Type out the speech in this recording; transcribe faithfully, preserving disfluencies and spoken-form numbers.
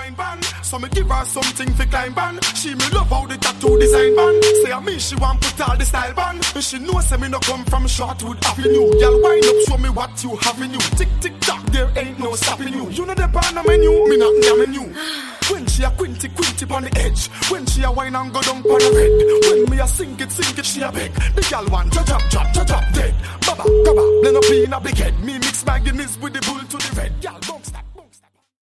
wine band. So me give her something for climb band. She me love how the tattoo design band. Say a me she want put all the style band. And she know say me no come from Shortwood Avenue. Y'all wind up show me what you have in you. Tick tick tock there ain't no stopping you. You know the pan of menu, me not damning you. When she a quinty quinty on the edge. When she a wine and go down on the red. When me a sing it sing it she a beg. The gal want judge up judge judge up dead. Baba baba blend up in a big head. Me mix my Guinness with the bull to the red. Y'all don't stop.